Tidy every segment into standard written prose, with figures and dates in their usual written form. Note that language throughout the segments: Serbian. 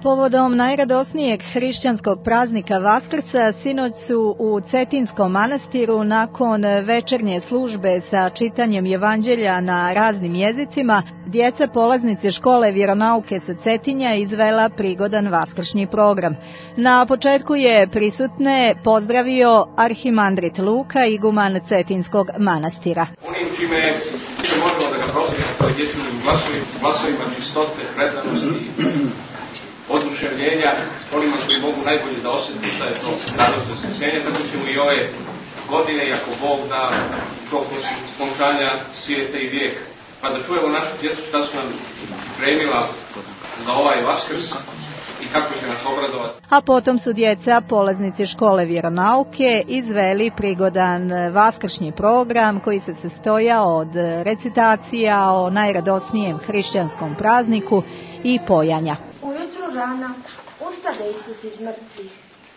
Povodom najradosnijeg hrišćanskog praznika Vaskrsa, sinoć su u Cetinskom manastiru nakon večernje službe sa čitanjem evanđelja na raznim jezicima, djeca polaznice škole vjeronauke sa Cetinja izvela prigodan vaskršnji program. Na početku je prisutne pozdravio arhimandrit Luka, iguman Cetinskog manastira. Onim čime možemo da ga prosjećamo kao dječjim glasovima čistote, predanosti, oduševljenja, onima koji mogu najbolje da osjeti da je to radost vaskrsenja, tako ćemo i ove godine, ako Bog da, tokom spontanja svijeta i vijeka. Pa da čujemo našu djecu šta su nam pripremila za ovaj Vaskrs i kako će nas obradovati. A potom su djeca polaznici škole vjeronauke izveli prigodan vaskršnji program koji se sastojao od recitacija o najradosnijem hrišćanskom prazniku i pojanja. Ujutru rano ustade Isus iz mrtvih.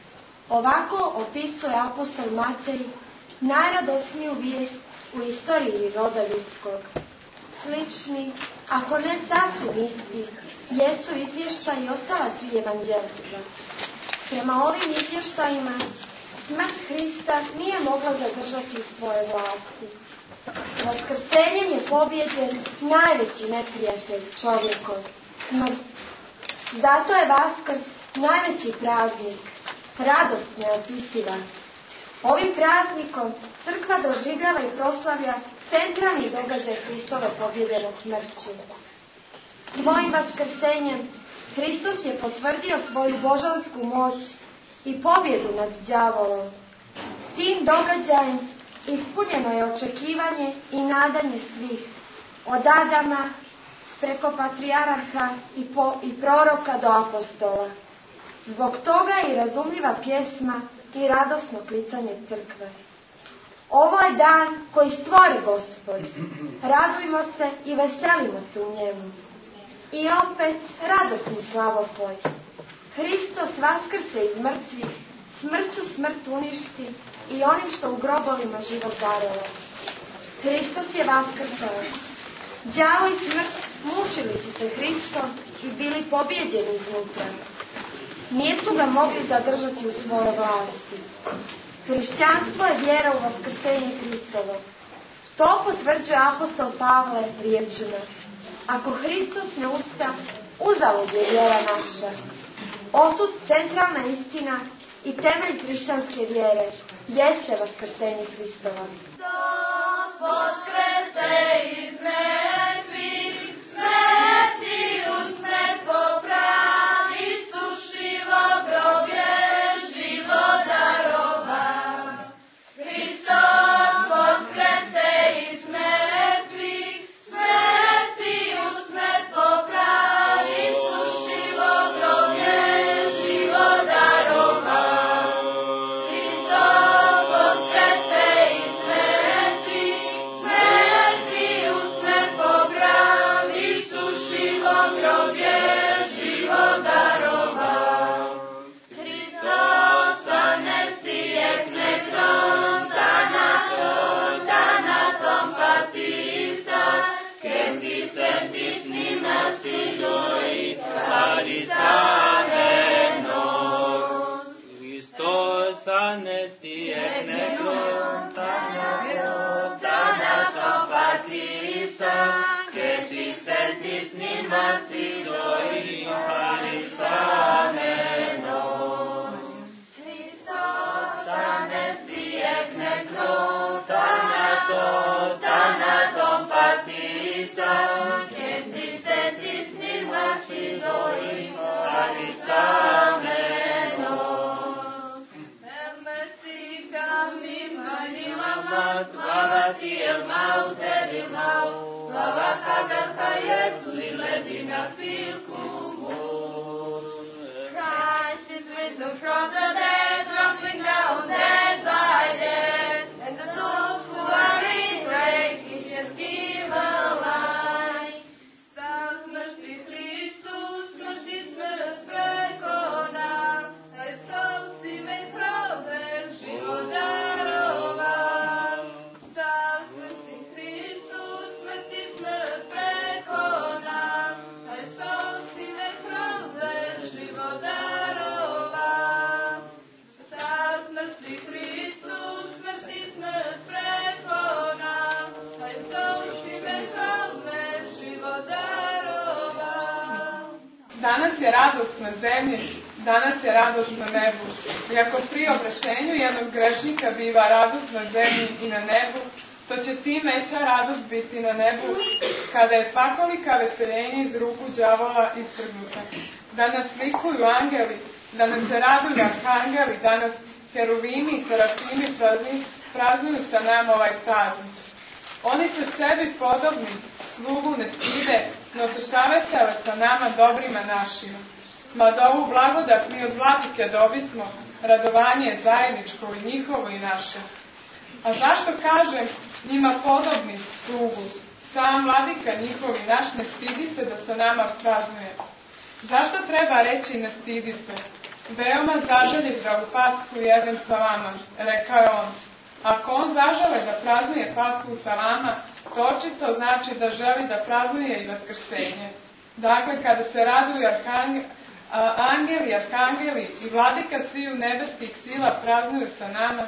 Ovako opisuje apostol Matej najradosniju vijest u istoriji roda ljudskog. Slični, ako ne sasvim isti, jesu izvještaji ostala tri evanđelstva. Prema ovim izvještajima, smrt Hrista nije mogla zadržati svoje vlasti. Vaskrsenjem je pobjeđen najveći neprijatelj čovjekov, smrt. Zato je Vaskrs najveći praznik, radost neopisiva. Ovim praznikom crkva doživljava i proslavlja centralni događaj Hristove pobjede nad smrću. Svojim vaskrsenjem Hristos je potvrdio svoju božansku moć i pobjedu nad đavolom. Tim događajem ispunjeno je očekivanje i nadanje svih, od Adama preko patrijarha i proroka do apostola. Zbog toga je i razumljiva pjesma i radosno klicanje crkve. Ovo je dan koji stvori Gospod. Radujmo se i veselimo se u njemu. I opet radosni slavopoj. Hristos vaskrse iz mrtvih, smrću smrt uništi i onim što u grobovima život darova. Hristos je vaskrsao. Đavo i smrt mučili su se Hristom i bili pobjeđeni iznutra. Nisu ga mogli zadržati u svojoj vlasti. Hrišćanstvo je vjera u vaskrsenje Hristovo. To potvrđuje apostol Pavle riječima: ako Hristos ne usta, uzalud je vjera naša. Otud centralna istina i temelj hrišćanske vjere jeste vaskrsenje Hristova. Vaskrese iz mrtvih, smrti u smrt popravi, sušivo groblje život darova. Hristos vaskrese iz mrtvih, smrti u smrt popravi, sušivo groblje život darova. Hristos vaskrese iz mrtvih, smrti u smrt popravi, sušivo groblje život darova. Hristos anestijekne tanatom patisa, kempi sentis nima siloi, alisanenos. Hristos anestijekne Tanatom patisa, kempi sentis nima siloi, alisanenos. Hristos anestijekne tanatom patisa, kempi sentis nima siloi, alisanenos. Hermesiga mimanilamat, vavati el maute vilmau, vavahagal hayetu iledina filkumus. Christ is risen from the dead, trampling down dead by dead, and the souls who are in grace He has given life. Stan smrti Hristus, smrti smrt prekona, a Isus ime pravde život daroval. Stan smrti Danas je radost na zemlji, danas je radost na nebu. I ako pri obraćenju jednog grešnika biva radost na zemlji i na nebu, to će tim veća radost biti na nebu, kada je svakolika veseljenje iz ruku đavola istrgnuta. Da nas likuju angeli, da nas se raduju arhangeli, da nas heruvimi i serafimi praznuju sa nama ovaj praznik. Oni se sebi podobni, slugu ne stide, no se savesele sa nama dobrima našima. Mada ovu blagodat mi od vladike dobismo, radovanje je zajedničko i njihovo i naše. A zašto kažem njima podobni slugu? Sam vladika njihov i naš ne stidi se da sa nama praznuje. Zašto treba reći ne stidi se? Veoma zaželjiv da u Pasku jedem sa vama, rekao je on. Ako on zažele da praznuje Pasku sa vama, to očito znači da želi da praznuje i vaskrsenje. Dakle, kada se raduju angeli, arhangeli i vladika sviju nebeskih sila praznuju sa nama,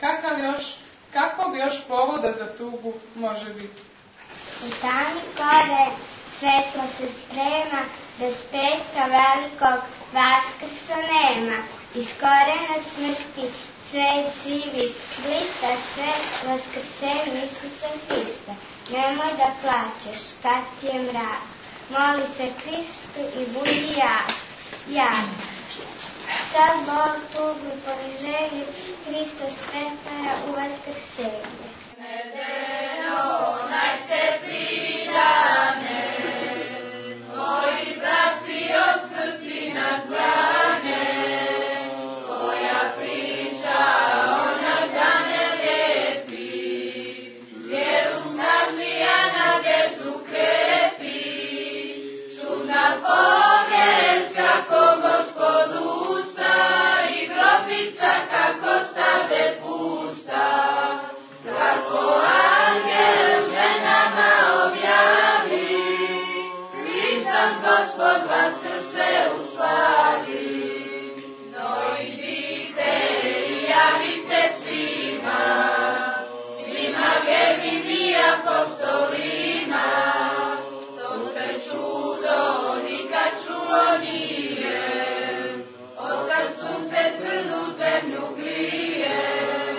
kakvog još povoda za tugu može biti? U tami kore svetlo se sprema, da s petka velikog vaskrsa nema. Iz korena smrti svet živi, blista se vaskrsenje Isusa Hrista. Nemoj da plačeš, kad ti je mrak, moli se Hristu i budi jak. Sad bol, tugu, poniženje, Hristos pretvara u vaskrsenje. Nedeljo, najsvetiji dane, tvoji braci od smrti nas brane, tvoja priča o naš dan je lijepi, vjeru snaži, a nadeždu krepi, čudna povijest kako Gospod usta i grobica kako stade pusta. Kako angel ženama objavi, Hristos Gospod vaskrse u slavi. No idite i javite svima, svima vjernim i apostolima, to se čudo nikad čulo nije, otkad sunce crnu zemlju grije.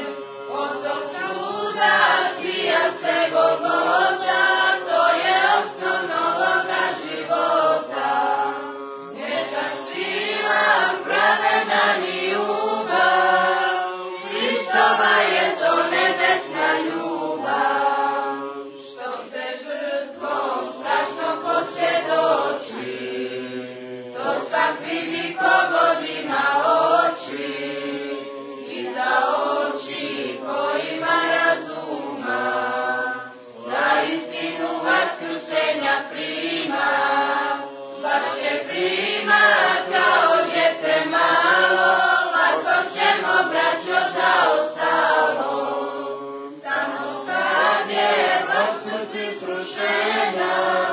Čija se Golgota, to je osnov novoga života. Nečak sila, pravedan i ljubav, Hristova je to nebesna ljubav. Što se žrtvom strašno posvjedoči, to svak vidi kogod ima oči, i za oči kojima razuma, da istinu vaskrsenja prima, baš će primat kao djete malo, lako ćemo braćo zaostalo. Samo kad je od smrti srušena,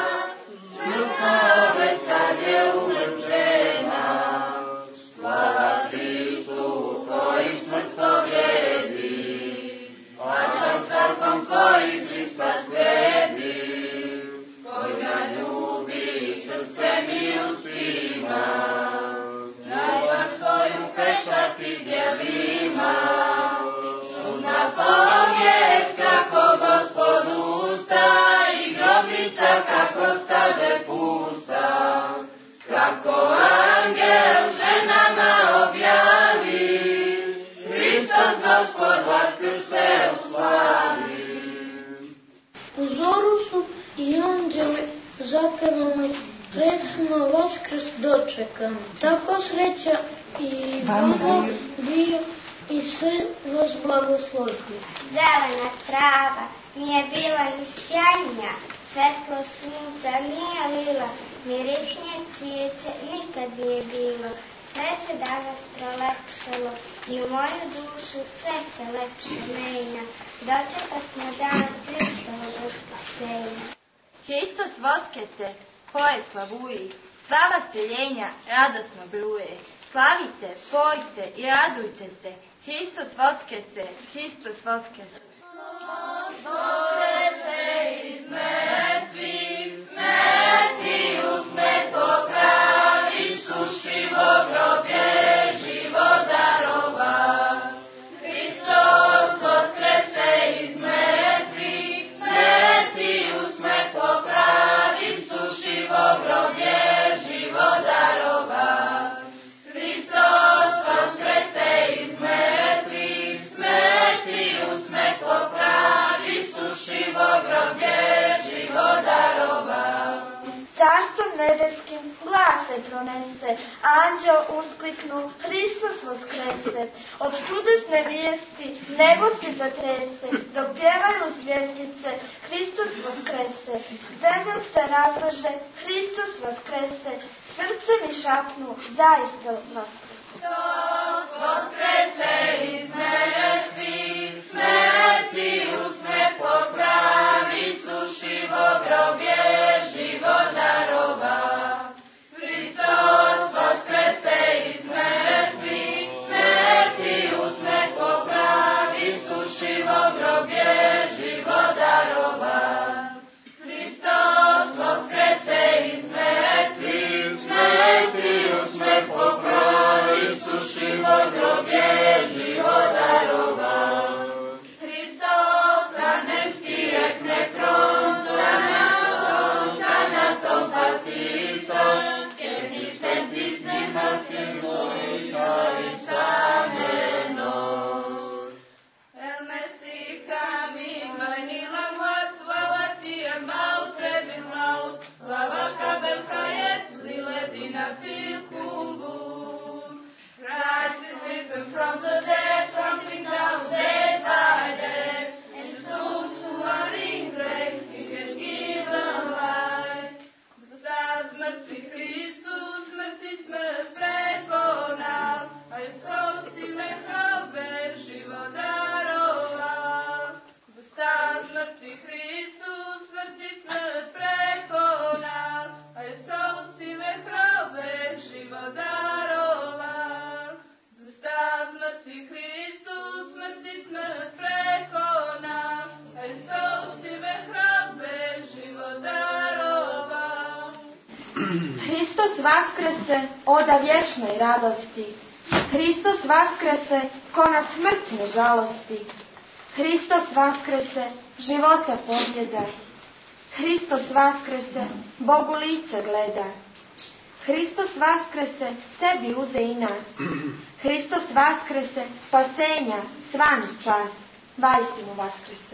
smrtna već kad je umrtvena, slava Hristu koji smrt pobjedi, plaća svakom koji Hrista sledi, koji ga ljubi srcem i ustima, ljubav svoju pešati djelima. Čudna povijest kako Gospod usta i grobica kako stade pusta, kako angel ženama objavi, Hristos Gospod vaskrse u slavi. U zoru su i anđeli zapevali, srećno vaskrs dočekam. Tako sreća i Boga bio i sve vas blagoslovi. Zelena trava nije bila ni sjajnija, svetlo sunca nije lila, mirisnije cvijeće nikad nije bilo. Sve se danas prolepšalo i u moju dušu sve se lepše menja. Dočeka smo dan Hristovog vaskrsenja. Hristos vaskrse, poje slavuji, sva vaseljenja radosno bruje. Slavite, pojte i radujte se, Hristos vaskrse, Hristos vaskrse. Vaskrse iz mrtvih, smrti u smrt popravi su. anđeo uskliknu, Hristos vaskrese. Od čudesne vijesti nebo se zatrese, dok pjevaju zvjezdice, Hristos vaskrese. Zemljom se razlaže, Hristos vaskrese, srce mi šapnu, zaista vaskrese. Hristos vaskrese iz mrtvih, smrti usmeh popravi, sušivo grobje život darova. Hristos vaskrese iz mrtvih, smrti usmeh popravi, sušivo grobje život darova. Hristos vaskrese iz mrtvih, smrti usmeh popravi, sušivo grobje život darova. Hristos ranenski ekne kanatom patisan, skeni sentis nemasin moj caris amenos. El Messica mi venila muert, valati maut trebin laut, lavaka belkayet liledina filkumbur. Christ is risen from the dead, trampling down dead by dead, and to those who are in graves he has given life. Vstal z mrtvih Hristus, smrti smrt prekonal, a Isus si me hrabe život daroval. Vstal z mrtvih Hristus, smrti smrt prekonal, a Isus si me hrabe život daroval. Vstal z mrtvih Hristus, smrti smrt prekonal, a Isus si me hrabe život daroval. Hristos vaskrese, oda vječnoj radosti. Hristos vaskrese, ko na smrt ne žalosti. Hristos vaskrese, života pobjeda. Hristos vaskrese, Bogu lice gleda. Hristos vaskrese, sebi uze i nas. Hristos vaskrese, spasenja, svanih čas. Vaistinu vaskrese.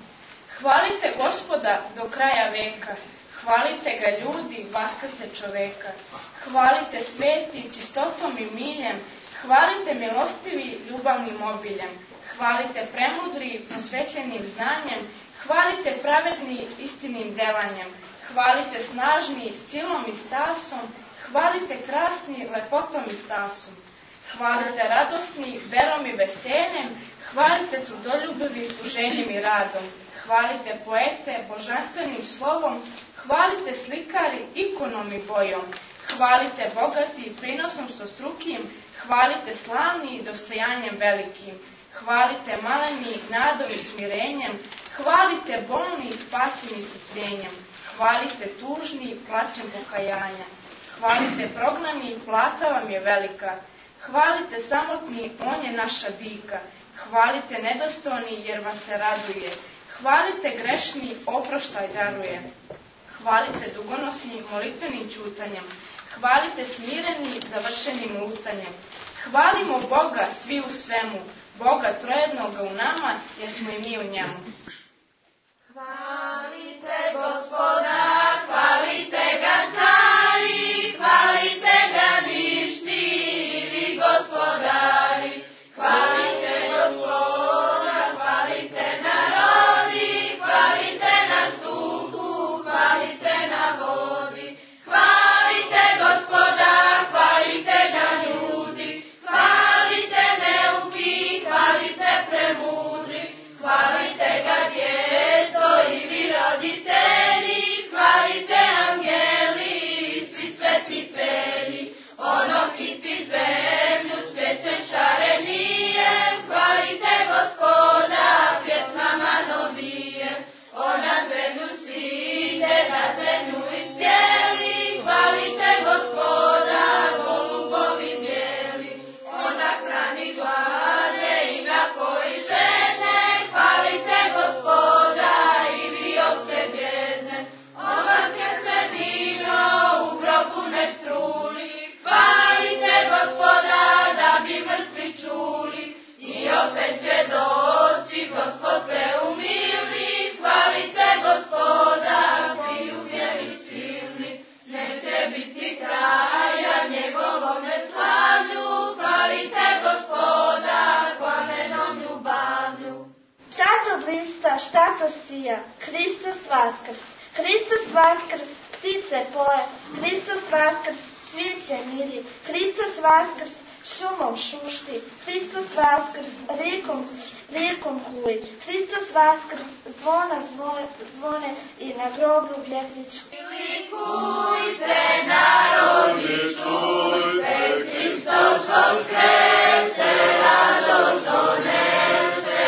Hvalite Gospoda do kraja veka. Hvalite ga ljudi, vaskrse čoveka. Hvalite sveti, čistotom i miljem. Hvalite milostivi, ljubavnim obiljem. Hvalite premudri, prosvetljenim znanjem. Hvalite pravedni, istinim delanjem. Hvalite snažni, silom i stasom. Hvalite krasni, lepotom i stasom. Hvalite radosni, verom i veseljem. Hvalite trudoljubivi, tuženjem i radom. Hvalite poete, božanstvenim slovom. Hvalite slikari, ikonom i bojom. Hvalite bogati, prinosom stostrukim. Hvalite slavni, dostojanjem velikim. Hvalite maleni, nadom i smirenjem. Hvalite bolni, spaseni strpljenjem. Hvalite tužni, plačem pokajanja. Hvalite prognani, plata vam je velika. Hvalite samotni, on je naša dika. Hvalite nedostojni, jer vam se raduje. Hvalite grešni, oproštaj daruje. Hvalite dugonosni, molitvenim ćutanjem. Hvalite smireni, završenim lutanjem. Hvalimo Boga svi u svemu, Boga trojednoga u nama, jer smo i mi u njemu. Hvalite Gospoda, hvalite ga cari, hvalite ga ništivi gospodari. Hvalite Gospoda, hvalite narodi, hvalite na suncu, hvalite na vodi. Hvalite Gospoda, hvalite ga ljudi, hvalite neuki, hvalite premudri, hvalite ga djeco i vi roditelji, sija, Hristos vaskrs, Hristos vaskrs, ptice poje, Hristos vaskrs, cvijeće miri, Hristos vaskrs, šumom šušti, Hristos vaskrs, rijekom huji, Hristos vaskrs, zvona zvone i na groblju vjetriću. Likujte, narodi, čujte, Hristos vaskrese, radost donese.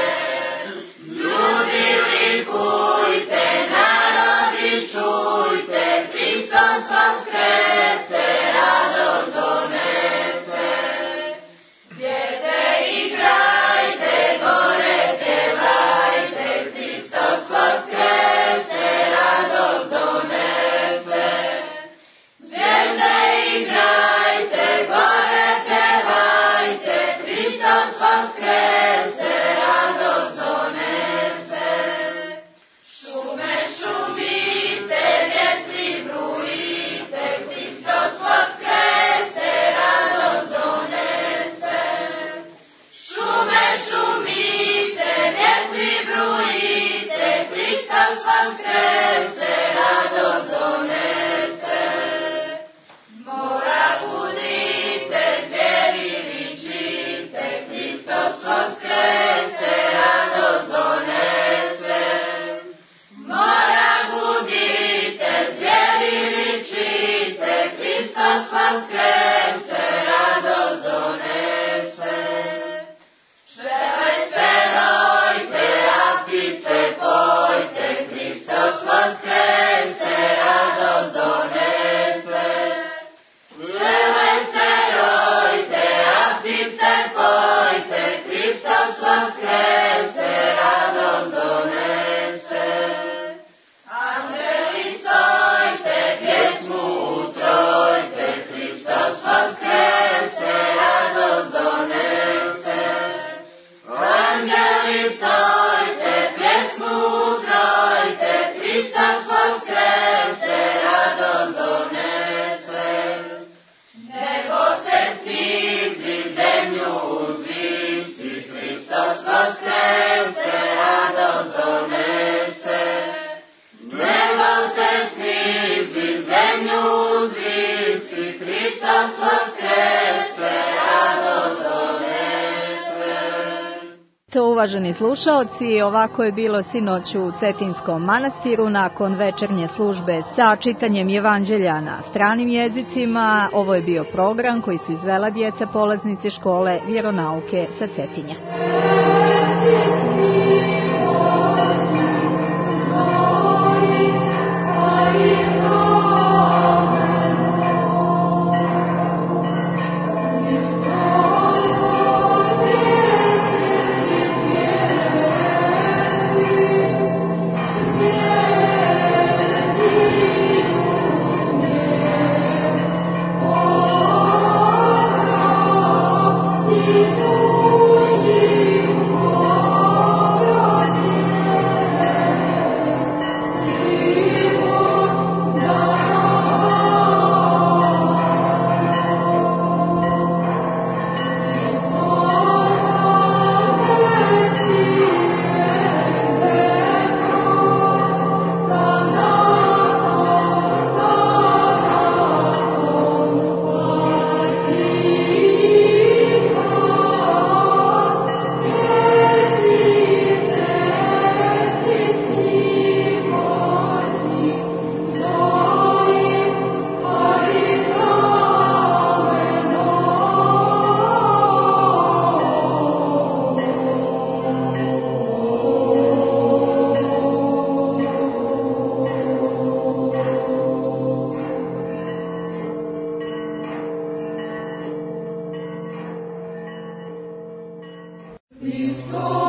Ljudi, likujte, narodi, čujte, Hristos vaskrese, radost donese. Sjede, igrajte, gore pjevajte, Hristos vaskrese, radost donese. Sjede, igrajte, gore pjevajte, Hristos vaskrese, radost donese. Šume šumite, vjetri brujite, Hristos vaskrese, radost donese. Šume šumite, vjetri brujite, Hristos vaskrese, radost donese. Mora budite, zvijeri vičite, Hristos vaskrese, radost donese. Mora budite, zvijeri vičite, Hristos vaskrese, radost donese. Pčelice rojte, a ptice pojte, Hristos vaskrese, radost donese. Pčelice rojte, a ptice pojte, Hristos vaskrese, radost donese. Anđeli stojte, pjesmu utrojte, Hristos vaskrese, radost donese. Anđeli stojte, pjesmu utrojte, Hristos vaskrese, radost donese. Nebo se snizi, zemlju uzvisi, Hristos vaskrese, radost donese. Nebo se snizi, zemlju uzvisi, Hristos vaskrese, radost donese. To, uvaženi slušaoci, ovako je bilo sinoć u Cetinskom manastiru nakon večernje službe sa čitanjem Evanđelja na stranim jezicima. Ovo je bio program koji su izvela djeca polaznici škole vjeronauke sa Cetinja. Hristos